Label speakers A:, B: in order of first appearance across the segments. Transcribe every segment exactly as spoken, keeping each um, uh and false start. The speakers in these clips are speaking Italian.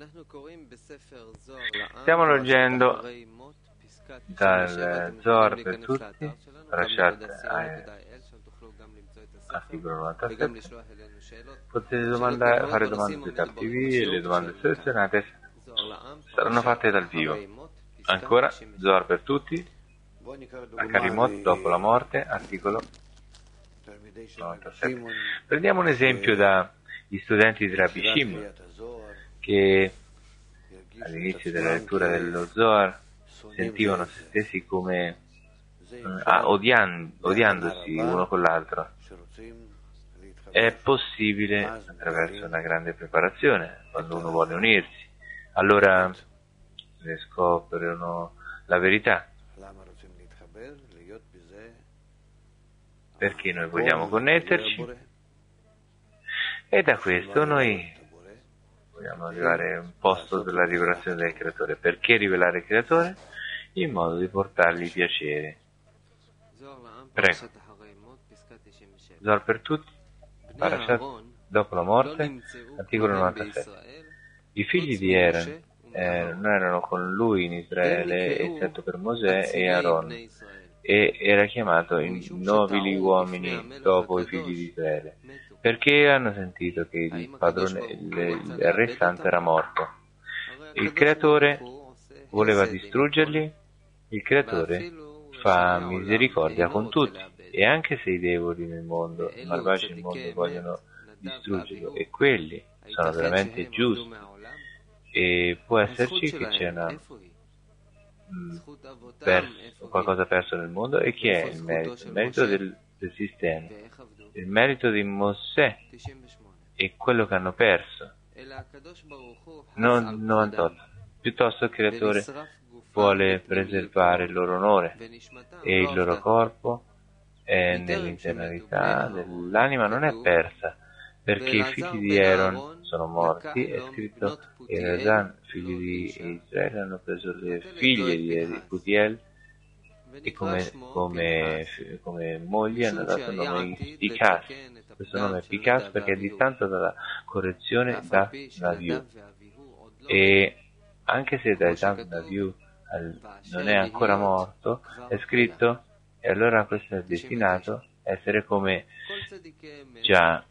A: Stiamo leggendo dal Zohar per tutti, Parashat articolo novantasette. Potete domandare, fare domande dal T V e le domande selezionate saranno fatte dal vivo. Ancora, Zohar per tutti, Akarimot dopo la morte, articolo novantasette. Prendiamo un esempio dagli studenti di Rabbi Shimon, che all'inizio della lettura dello Zohar sentivano se stessi come ah, odian, odiandosi uno con l'altro. È possibile attraverso una grande preparazione, quando uno vuole unirsi, allora ne scoprono la verità. Perché noi vogliamo connetterci e da questo noi vogliamo arrivare a un posto della rivelazione del Creatore. Perché rivelare il Creatore? In modo di portargli piacere. Prego. Zohar per tutti, Parashat dopo la morte, articolo novantasette. I figli di Aaron eh, non erano con lui in Israele, eccetto per Mosè e Aaron, e era chiamato i nobili uomini dopo i figli di Israele, perché hanno sentito che il padrone, il, il re santo era morto. Il Creatore voleva distruggerli. Il Creatore fa misericordia con tutti, e anche se i devoli nel mondo, i malvagi nel mondo vogliono distruggerlo, e quelli sono veramente giusti, e può esserci che c'è una perso, qualcosa perso nel mondo. E chi è il merito? Il merito del, del sistema, il merito di Mosè è quello che hanno perso, non novantotto. Piuttosto il Creatore vuole preservare il loro onore e il loro corpo è nell'internalità dell'anima, non è persa, perché i figli di Aaron sono morti. È scritto che i Razan, figli di Israele, hanno preso le figlie di Putiel e come, come, come mogli hanno dato il nome di Picas. Questo nome è Picas perché è distanza dalla correzione da Naviu, e anche se da Naviu non è ancora morto, è scritto, e allora questo è destinato a essere come già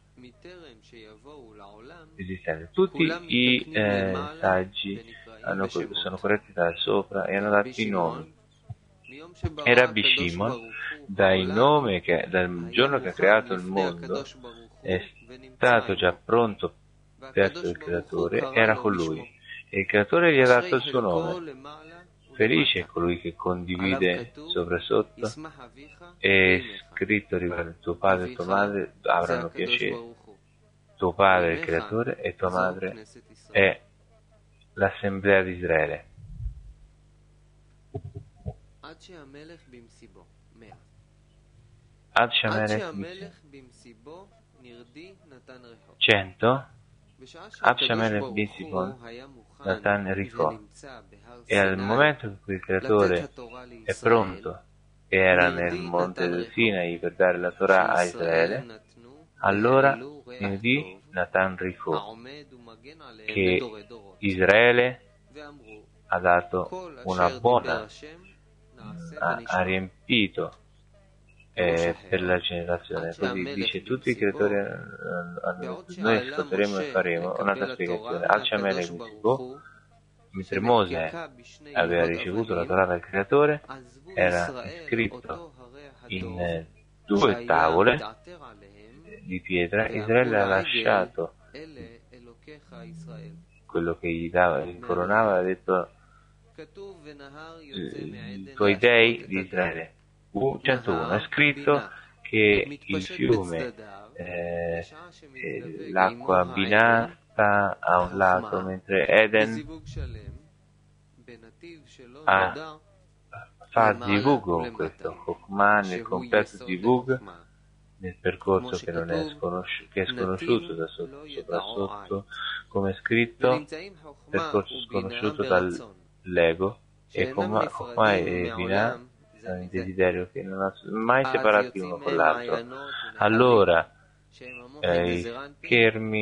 A: esistente. Tutti i eh, saggi hanno, sono corretti da sopra e hanno dato i nomi. E Rabbi Shimon, dal nome che, dal giorno che ha creato il mondo, è stato già pronto verso il Creatore, era con lui, e il Creatore gli ha dato il suo nome. Felice è colui che condivide sopra e sotto, è scritto riguardo tuo padre e tua madre avranno piacere. Tuo padre è il Creatore e tua madre è l'Assemblea di Israele. Ad Shamelech cento. Ad Shamelech bin Sibon Natan Ricò, e al momento in cui il Creatore è pronto e era nel monte del Sinai per dare la Torah a Israele, allora inudì Natan Ricò che Israele ha dato una buona, ha, ha riempito eh, per la generazione. Così dice tutti i creatori hanno, noi ascolteremo e faremo un'altra spiegazione. Al-Shamelech Bisbo, mentre Mosè aveva ricevuto la Torah dal Creatore, era scritto in due tavole di pietra. Israele ha lasciato quello che gli dava, gli coronava, ha detto i tuoi dei di Israele. U centouno è scritto che il fiume, eh, eh, l'acqua binata a un lato, mentre Eden ha, fa zivug con questo, Chokmah nel completo zivug, nel percorso che non è sconosciuto, che è sconosciuto da sotto, sopra sotto, come è scritto, percorso sconosciuto dall'ego, e Chokmah e Binah un desiderio che non ha mai separati uno con l'altro. Allora eh, i Kermi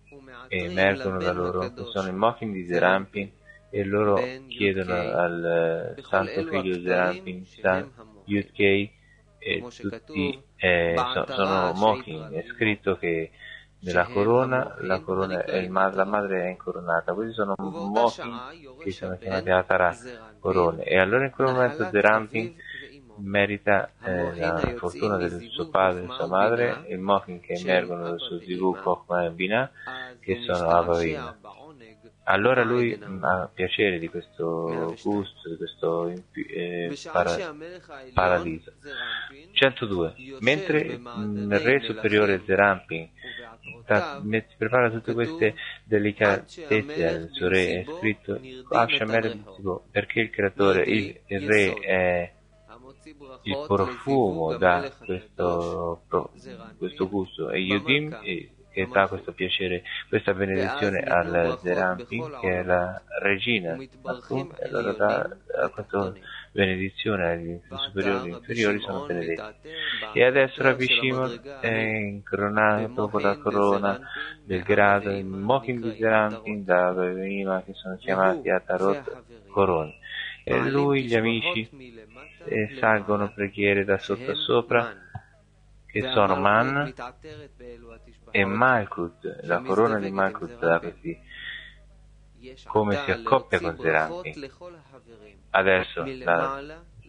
A: e emergono da loro, che sono i Mochin di Serampin, e loro chiedono al uh, santo figlio Serampin, San Yudkei, e tutti eh, so, sono Mochin. È scritto che nella corona, la, corona è il ma- la madre è incoronata, questi sono Mochin che sono chiamati Atara corone, e allora in quel momento Serampin merita eh, la fortuna del suo padre e sua madre, il Mochin che emergono dal suo Zivug, Chokhmah e Binah, che sono Abhavina. Allora lui mh, ha piacere di questo gusto, di questo eh, para- paradiso. centodue. Mentre mh, il re superiore Serampin sta- met- prepara tutte queste delicatezze al suo re, è scritto perché il creatore, il, il re è il profumo da questo, questo gusto, e Yudim che dà questo piacere, questa benedizione al Serampin, che è la regina, appunto, e allora dà questa benedizione agli superiori e inferiori, sono benedetti. E adesso Rabbi Shimon è incoronato con la corona del grado, il Mochin di Serampin da Bevima, che sono chiamati Atarot corone. E lui, gli amici, e salgono preghiere da sotto a sopra, che sono Man e Malkut, la corona di Malkut da così, come si accoppia con Serampin. Adesso la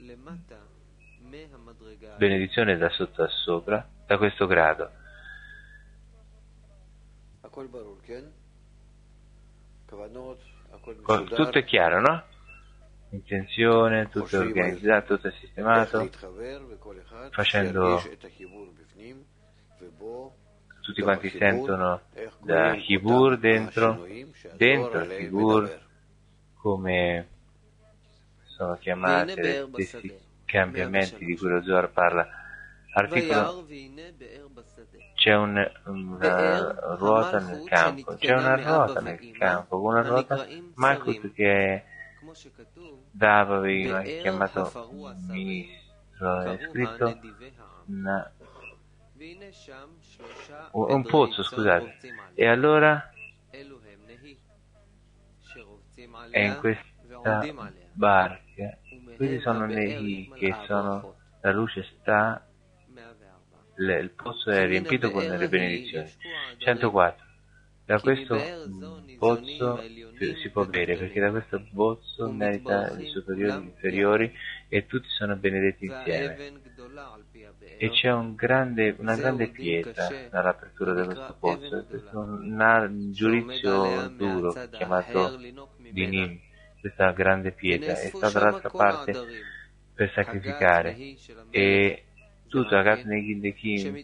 A: benedizione da sotto a sopra, da questo grado. Tutto è chiaro, no? Intenzione, tutto è organizzato, tutto è sistemato, facendo, tutti quanti sentono da Hibur dentro, dentro il Hibur, come sono chiamate le stessi cambiamenti di cui lo Zohar parla. Articolo, c'è un, una ruota nel campo, c'è una ruota nel campo, una ruota Malkut che è Davavima, chiamato ministro, è scritto una, un pozzo, scusate, e allora è in questa barca, questi sono Nehi, che sono, la luce sta, le, il pozzo è riempito con le benedizioni. centoquattro. Da questo pozzo si può bere, perché da questo pozzo merita i superiori e gli inferiori, e tutti sono benedetti insieme. E c'è un grande, una grande pietra nell'apertura di questo pozzo, questo un giudizio duro chiamato Dinim, questa grande pietra, e sta dall'altra parte per sacrificare, e tutto Agat Negindechim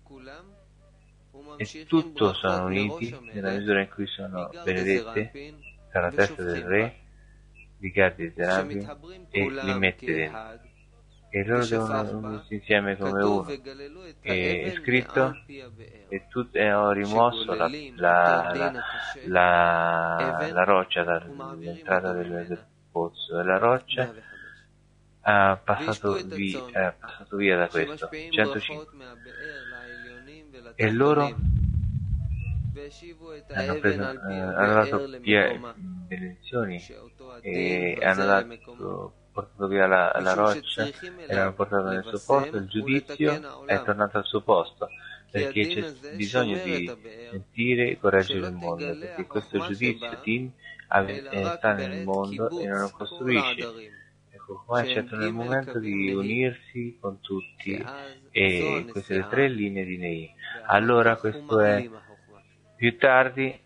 A: e tutto sono uniti nella misura in cui sono benedette dalla testa del re di Gad e Serampin, e li mette dentro, e loro devono unirsi insieme come uno. E è scritto, e tu, e ho rimosso la, la, la, la, la roccia dall'entrata del, del pozzo, e la roccia ha passato, via, ha passato via da questo. centocinque. E loro hanno, preso, eh, hanno dato via benedizioni, e hanno dato, portato via la, la roccia, e l'hanno portato nel suo posto. Il giudizio è tornato al suo posto, perché c'è bisogno di sentire e correggere il mondo, perché questo giudizio Din sta nel mondo e non lo costruisce. Ecco, qua è certo nel momento di unirsi con tutti, e queste le tre linee di Nei. Allora questo è, più tardi eh,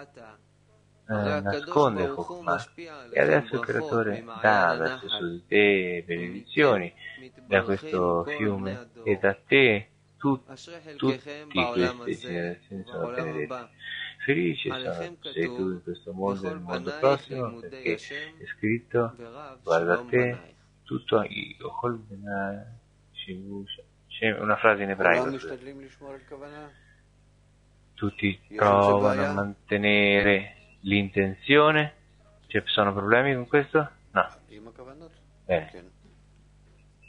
A: nasconde Chokhmah, e adesso il creatore dà verso su di te benedizioni da questo fiume, e da te tu, tutti queste generazioni sono benedetti. Felici sono sei tu in questo mondo e nel mondo prossimo, perché è scritto, guarda te, tutto io, c'è una frase in ebraico, tutti provano a mantenere l'intenzione. Ci sono problemi con questo? No. Bene.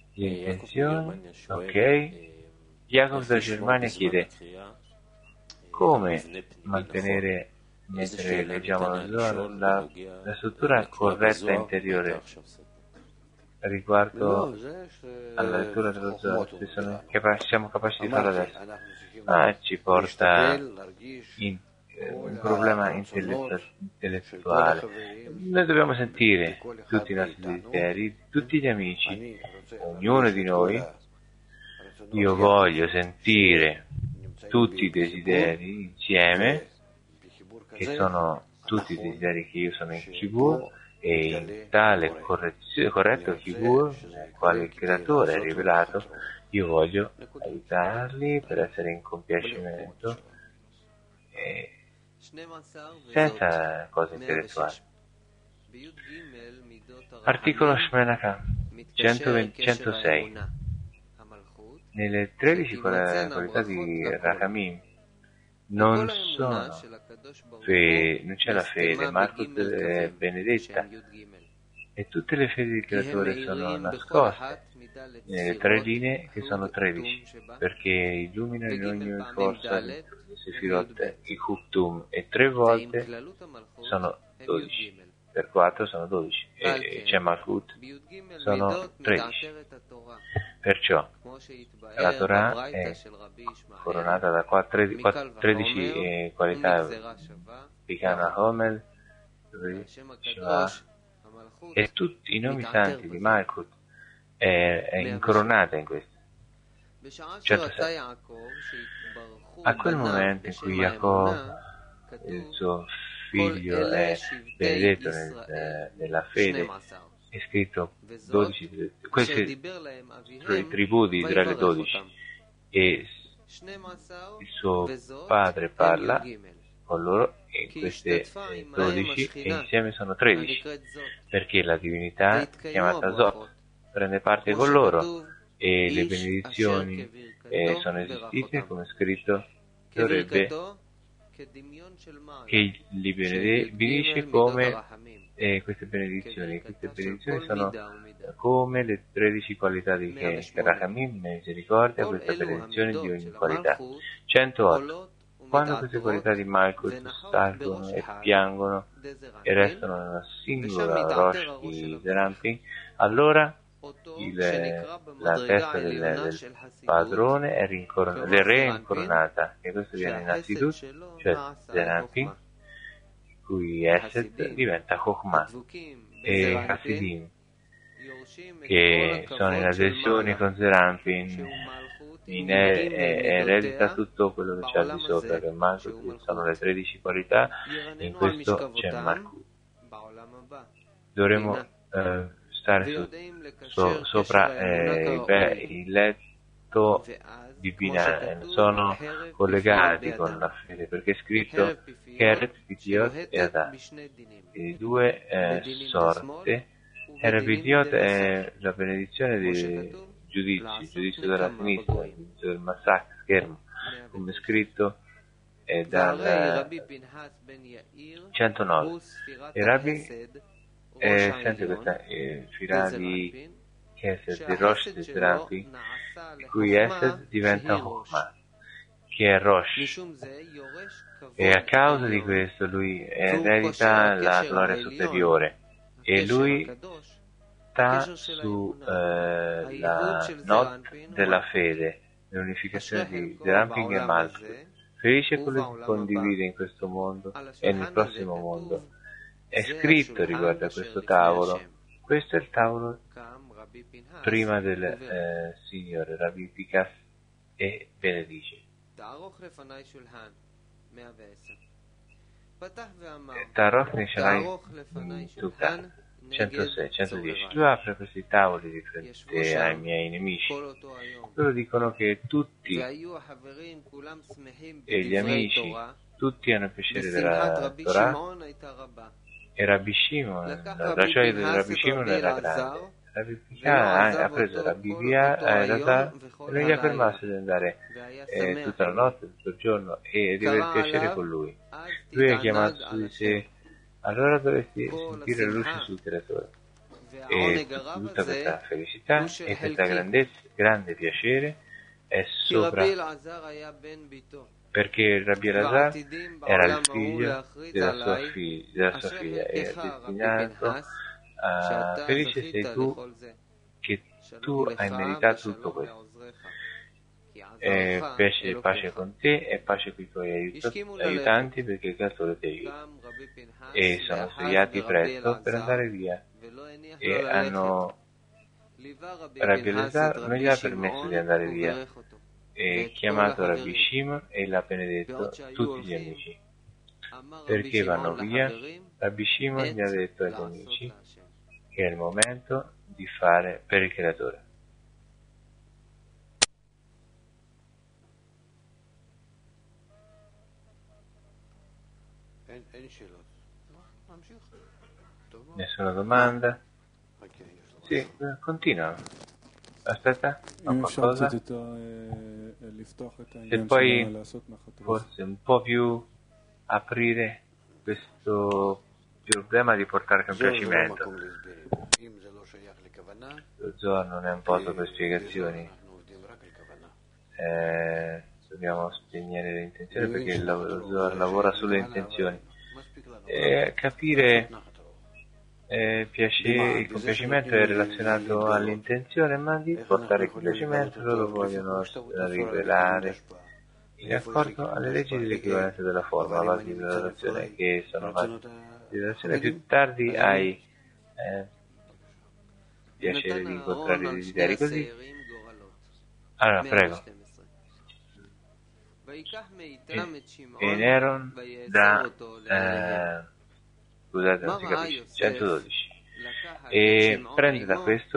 A: L'intenzione, ok. Jacob da Germania chiede, come mantenere, mentre leggiamo lo Zohar, la, la struttura corretta interiore riguardo alla lettura dello Zohar, se sono capaci, siamo capaci di farlo adesso, ah, ci porta in eh, un problema intellettu- intellettuale. Noi dobbiamo sentire tutti i nostri desideri, tutti gli amici, ognuno di noi. Io voglio sentire tutti i desideri insieme, che sono tutti i desideri che io sono in Kibur, e in tale corretto Kibur, nel quale il creatore è rivelato, io voglio aiutarli per essere in compiacimento e senza cose intellettuali. Articolo Shmenaka centosei. Nelle tredici qualità di Rachamim non sono fe- non c'è la fede, Malchut è benedetta, e tutte le fedi del creatore sono nascoste nelle tre linee che sono tredici, perché illuminano in ogni forza le Sefirot, i Huktum, e tre volte sono dodici, per quattro sono dodici, e c'è Malchut, sono tredici. Perciò la Torah è coronata da tredici eh, qualità, Pikana Homel, Shiva, e tutti i nomi santi di Malchut è, è incoronata in questo. centosei. A quel momento in cui Jacob, il suo figlio, è benedetto nel, eh, nella fede, è scritto dodici, queste tribù di Israele dodici, e il suo padre parla con loro, e queste dodici e insieme sono tredici, perché la divinità chiamata Zot prende parte con loro, e le benedizioni eh, sono esistite, come scritto, dovrebbe che li benedice come eh, queste benedizioni. Queste benedizioni sono come le tredici qualità di Rachamim, misericordia, questa benedizione di ogni qualità. centootto. Quando queste qualità di Malchut salgono e piangono e restano nella singola Rosh di Zerampin, allora il, la testa del, del padrone è rincoron- del re è incoronata, e questo viene innanzitutto, cioè Zerampin, cui Esed diventa Chokhmah, e Hasidim, che sono in adesione con Zerampin, in er- eredita tutto quello che c'è al di sopra, che Malchut sono le tredici qualità, e in questo c'è Malchut. Dovremmo eh, stare su, so, sopra eh, beh, il letto divino, sono collegati con la fede, perché è scritto Keret, Pitiot e Adat, i due eh, sorte. Keret, Pitiot è la benedizione di giudizio, il giudizio della sinistra, il giudizio del massacro, schermo, come è scritto eh, dal centonove. E Rabbi eh, sente questa eh, fila di Kesed, di Rosh di Zerampin, di cui Esed diventa Chokhmah, che è Rosh, e a causa di questo lui eredita la gloria superiore, e lui sta su eh, la notte della fede, l'unificazione di Zerampin e Malchut. Felice quello che condivide in questo mondo e nel prossimo mondo. È scritto riguardo a questo tavolo, questo è il tavolo prima del eh, Signore, Rabbi Pincas, e benedice. Taroch Nisharai Tukan centosei centodieci. Lui apre questi tavoli di fronte ai miei nemici. Loro dicono che tutti e gli amici, tutti hanno piacere della Torah, e Rabbi Shimon, la gioia del Rabbi Shimon era grande. Rabbi Pincas ha preso Rabbi Via e non gli ha permesso di andare eh, tutta la notte, tutto il giorno, e di avere piacere con lui. Lui ha chiamato su di sé: allora dovresti sentire la luce sul creatore, e tutta questa felicità e questa grandezza, grande piacere è sopra perché Rabbi Elazar era il figlio della sua, figlia, della sua figlia e ha destinato a felice sei tu che tu hai meritato tutto questo. E pace, pace con te e pace con i tuoi aiutanti perché il creatore ti aiuta. E sono svegliati presto per andare via e hanno Rabbi Elazar non gli ha permesso di andare via e chiamato Rabbi Shimon e l'ha benedetto tutti gli amici. Perché vanno via? Rabbi Shimon gli ha detto agli amici che è il momento di fare per il creatore. Nessuna domanda? Sì, continua. Aspetta, ho qualcosa? Se poi forse un po' più aprire questo problema di portare compiacimento. Lo Zohar non è un posto per spiegazioni. Eh, dobbiamo spegnere le intenzioni perché lo Zohar lavora sulle intenzioni. E capire eh, piacere, il compiacimento è relazionato all'intenzione, ma di portare il compiacimento loro vogliono rivelare in accordo alle leggi dell'equivalenza della forma, la base di relazione che sono base di relazione. Più tardi hai eh, piacere di incontrare i desideri così. Allora, prego. E Neron da eh, scusate, non si capisce, centododici, e prende da questo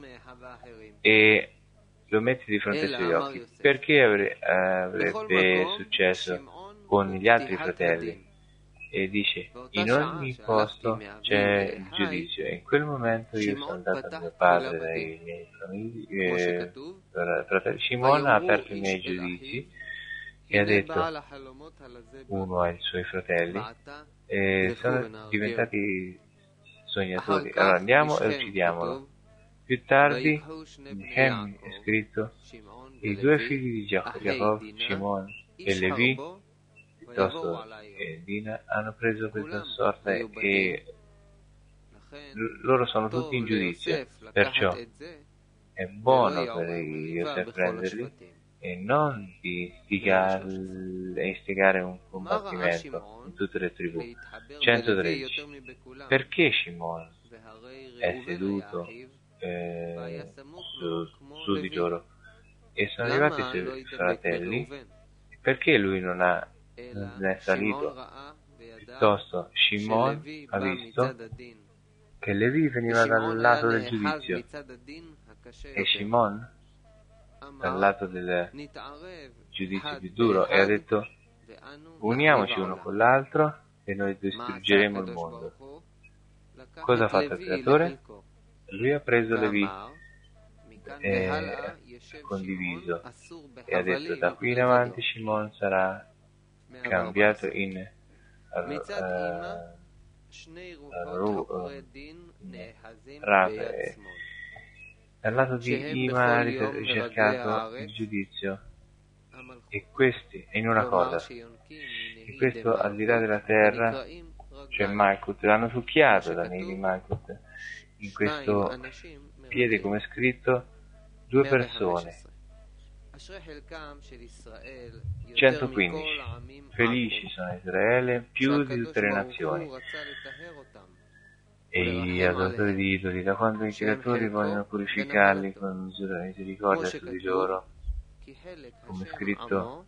A: e lo mette di fronte ai suoi occhi. Perché avre, avrebbe successo con gli altri fratelli? E dice, in ogni posto c'è il giudizio, e in quel momento io sono andato a mio padre, dai miei famigli, eh, fratelli. Shimon ha aperto i miei giudizi e ha detto, uno ai suoi fratelli, e sono diventati sognatori, allora andiamo e uccidiamolo. Più tardi in Hem è scritto, i due figli di Giacobbe, Shimon e Levi, piuttosto che Dina, hanno preso questa sorta e loro sono tutti in giudizio, perciò è buono per Yosef prenderli e non di istigare un combattimento in tutte le tribù. centotredici. Perché Shimon è seduto eh, su, su di loro e sono arrivati i suoi fratelli? Perché lui non, ha, non è salito? Piuttosto Shimon ha visto che Levi veniva dal lato del giudizio e Shimon dal lato del giudizio più duro e ha detto, uniamoci uno con l'altro e noi distruggeremo il mondo. Cosa ha fatto il creatore? Lui ha preso Levi e ha condiviso e ha detto, da qui in avanti Shimon sarà cambiato in uh, Rav. Dal lato di Ima ha ricercato il giudizio e questi, e in una cosa, e questo al di là della terra, cioè Malkut, l'hanno succhiato da Nili Malkut, in questo piede come è scritto, due persone. centoquindici. Felici sono Israele più di tutte le nazioni. E gli adoratori di idoli, da quando i creatori vogliono purificarli con misura di misericordia su di loro, come è scritto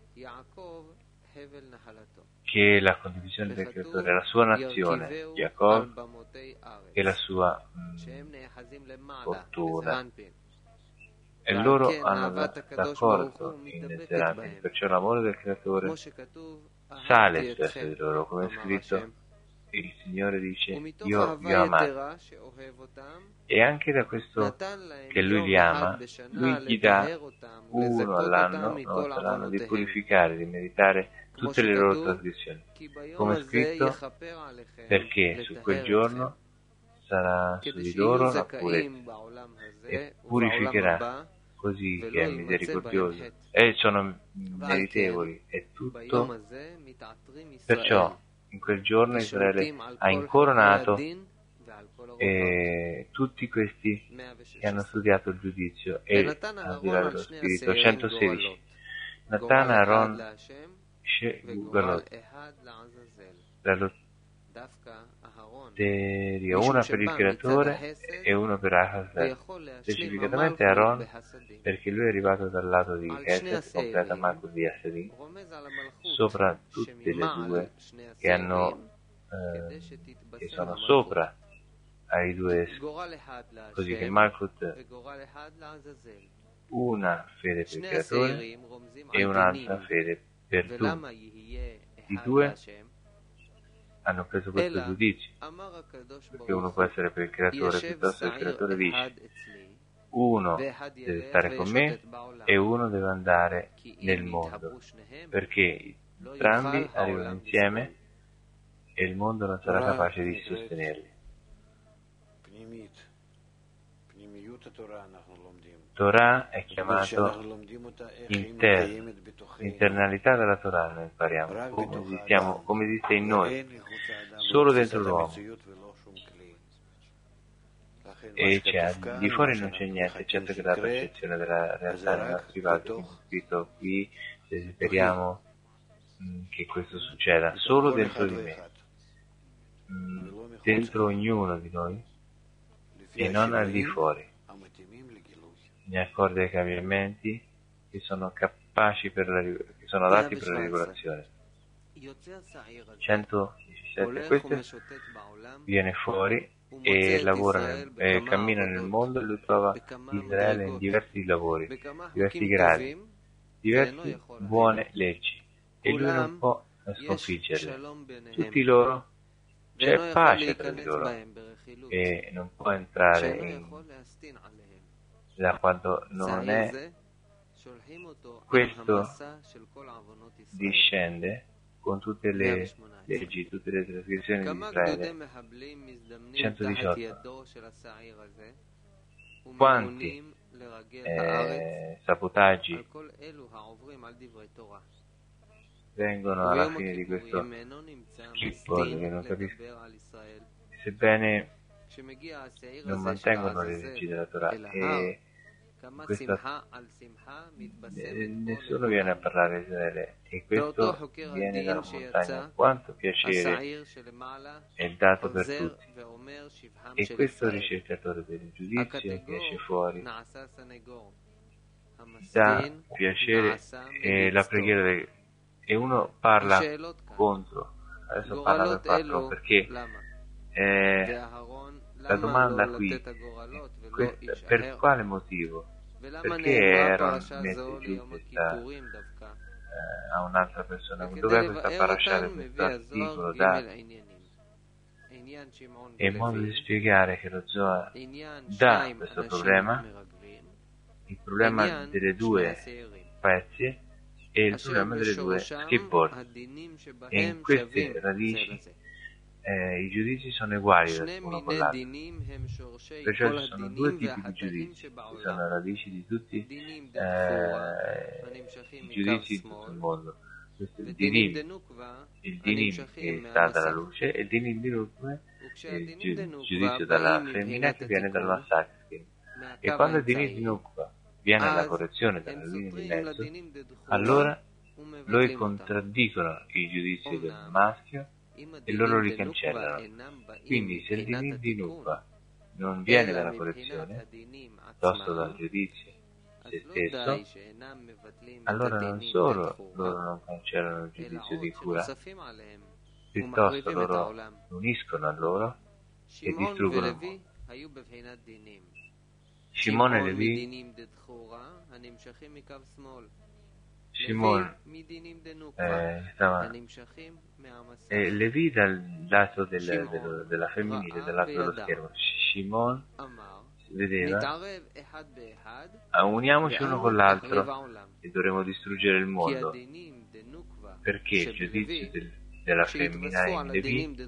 A: che la condivisione del creatore è la sua nazione, Jacob, e la sua mh, fortuna. E loro hanno d'accordo in Zerabim, perciò l'amore del creatore sale su verso di loro, come è scritto. Il Signore dice, io vi ho amato, e anche da questo che Lui li ama, Lui gli dà uno all'anno, una volta all'anno, di purificare, di meritare tutte le loro trasgressioni, come è scritto, perché su quel giorno sarà su di loro la purezza, e purificherà così che è misericordioso e sono meritevoli, è tutto. Perciò in quel giorno Israele ha incoronato e tutti questi che hanno studiato il giudizio e al di là dello spirito. centosedici. Natan Aaron Galot, la lotteria, una per il creatore e uno per Ahazel, specificatamente Aaron perché lui è arrivato dal lato di Eset, completa Marco di Asserin, sopra tutte le due che hanno eh, che sono sopra ai due, così che Malkut una fede per il creatore e un'altra fede per tutti. I due hanno preso questo giudizio, perché uno può essere per il creatore piuttosto che il creatore dice uno deve stare con me e uno deve andare nel mondo, perché entrambi arrivano insieme e il mondo non sarà capace di sostenerli. Torah è chiamato interno, l'internalità della Torah noi impariamo, come esistiamo, come esiste in noi, solo dentro l'uomo. E c'è, al di fuori non c'è niente, eccetto che la percezione della realtà nei nostri vasi, quindi scritto qui, desideriamo mh, che questo succeda, solo dentro di me, mh, dentro ognuno di noi, e non al di fuori, in accordo ai cambiamenti che sono capaci per la, che sono adatti per la rivelazione. centodiciassette. Questo viene fuori e lavora nel, eh, cammina nel mondo e lui trova Israele in diversi lavori, diversi gradi, diverse buone leggi e lui non può sconfiggerle. Tutti loro c'è pace tra di loro e non può entrare in, da quando non è questo discende con tutte le leggi, tutte le trasgressioni di Israele. centodiciotto. Quanti eh, sabotaggi vengono alla fine di questo schippo che non capisco, sebbene non mantengono le leggi della Torah e questo, eh, nessuno viene a parlare di Israele e questo viene dalla montagna. Quanto piacere è dato per tutti e questo ricercatore del giudizio che esce fuori dà piacere e la preghiera del, e uno parla contro, adesso parla per quattro perché eh, la domanda qui questa, per quale motivo? Perché Aaron mette giù questa eh, a un'altra persona? Dov'è questa parasha, questo articolo dato? È il modo di spiegare che lo Zohar dà questo problema, il problema delle due pezzi e il problema delle due skipboard, e in queste radici Eh, i giudizi sono uguali l'uno con l'altro, perciò ci sono due tipi di giudizi, ci sono radici di tutti eh, i giudizi di tutto il mondo. Questo è il dinim, il dinim che sta dalla luce e il dinim di Nukva è il giudizio dalla femmina che viene dal massacro. E quando il dinim di Nukva viene alla correzione dalla linea di mezzo, allora loro contraddicono il giudizio del maschio e loro li cancellano. Quindi se il dinim di Nukva non viene dalla correzione, piuttosto dal giudizio se stesso, allora non solo loro non cancellano il giudizio di cura, piuttosto loro uniscono a loro e distruggono il mondo. Shimon e Levi, Shimon eh, stava e Levi dal lato del, del, della femminile, dal lato dello schermo. Shimon vedeva, ah, uniamoci uno con l'altro e dovremo distruggere il mondo, perché il giudizio del, della femmina in Levi,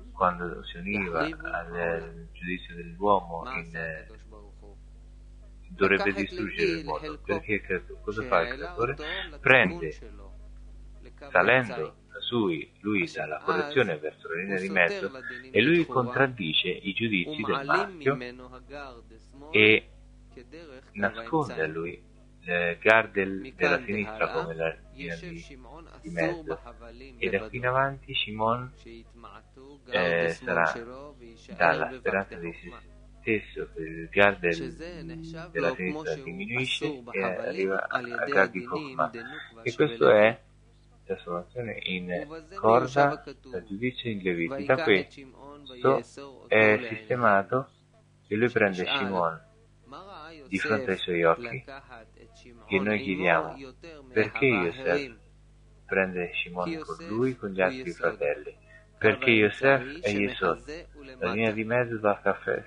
A: quando si univa al giudizio dell'uomo in, dovrebbe distruggere il mondo, perché il creatore, cosa fa il creatore? Prende, salendo su lui dalla correzione verso la linea di mezzo, e lui contraddice i giudizi del maschio e nasconde a lui il Gardel della sinistra come la linea di, di mezzo, e da qui in avanti Shimon eh, sarà dalla speranza di se stesso, che il Gardel della sinistra diminuisce e arriva a Gard di Chokmah, e questo è trasformazione in corda dal giudizio in Leviti. Da questo è sistemato che lui prende Shimon di fronte ai suoi occhi, che noi chiediamo perché Yosef prende Shimon con lui, con gli altri fratelli, perché Yosef è Yesod, la linea di mezzo va a caffè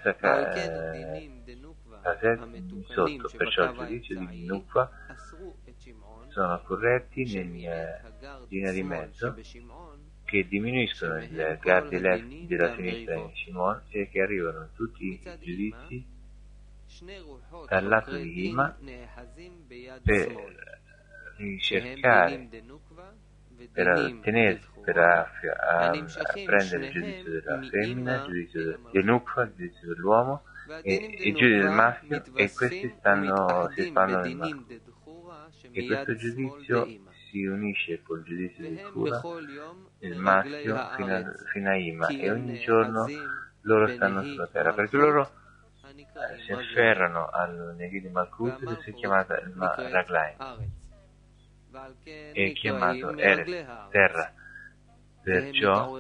A: sotto, perciò il giudizio di Nukva sono corretti nella linea di mezzo, che diminuiscono il Gard della sinistra in Shimon e che arrivano tutti i giudizi dal lato di Hima per ricercare, per ottenere, per a, a, a prendere il giudizio della femmina, il giudizio del Nukva, il giudizio dell'uomo e il giudizio del maschio, e questi stanno, si espandono nel maschio. E questo giudizio si unisce col giudizio di Kura, il maschio, fino a, fino a Ima, e ogni giorno loro stanno sulla terra, perché loro eh, si afferrano al Nevi di Malkut, che si è chiamata il Raglaim, è chiamato Eretz, terra, perciò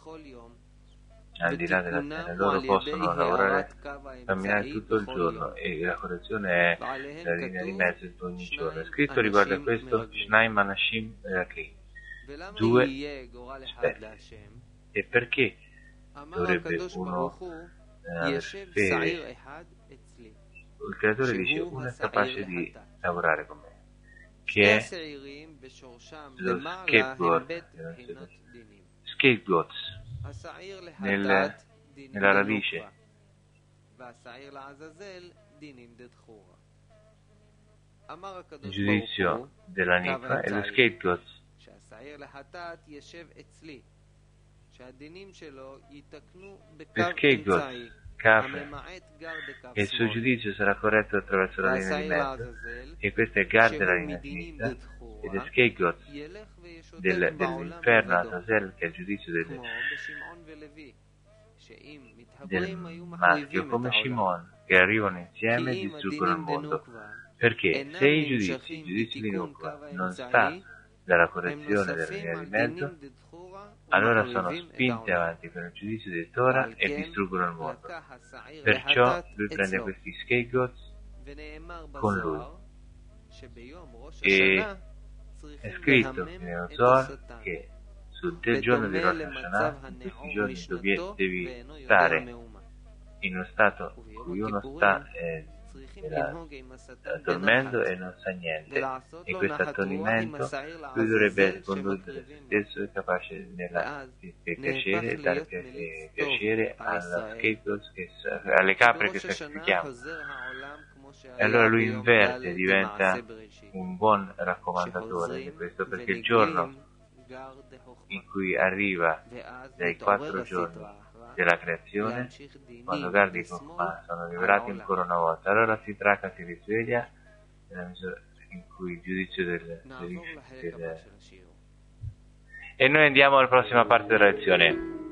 A: al di là della terra loro possono lavorare, camminare tutto il giorno, e la correzione è la linea di mezzo di ogni giorno. È scritto riguardo a questo Shnaim Anashim Rakei, due specie. E perché dovrebbe uno eh, avere fede? Il creatore dice: uno è capace di lavorare con me, che è lo scapegoat, scapegoats nel, nella radice, il giudizio della Nifa e lo scapegoat. Per scapegoat, Kafre, e il suo giudizio sarà corretto attraverso la linea di mezzo, e questo è Gard della linea sinistra, ed è scapegoat del, dell'inferno Azazel, che è il giudizio del, del maschio, come Shimon, che arrivano insieme e distruggono il mondo. Perché se i giudizi, il giudizio di Nukva, non sta dalla correzione della linea di mezzo, allora sono spinti avanti per il giudizio del Torah e distruggono il mondo. Perciò lui prende questi scapegoats con lui, e è scritto nel Zohar che sul giorno di Rosh Hashanah, in questi giorni devi, devi stare in uno stato in cui uno sta eh, nella, dormendo e non sa niente, e questo attonimento lui dovrebbe condurre se stesso, è capace nella, di, di piacere, e dare piacere, piacere alla scapegoat, che, alle capre che sacrifichiamo. E allora lui inverte, diventa un buon raccomandatore di questo, perché il giorno in cui arriva dai quattro giorni della creazione, quando Gard di Chokmah sono liberati ancora una volta, allora si traca, si risveglia nella misura in cui il giudizio del, del, del... E noi andiamo alla prossima parte della lezione.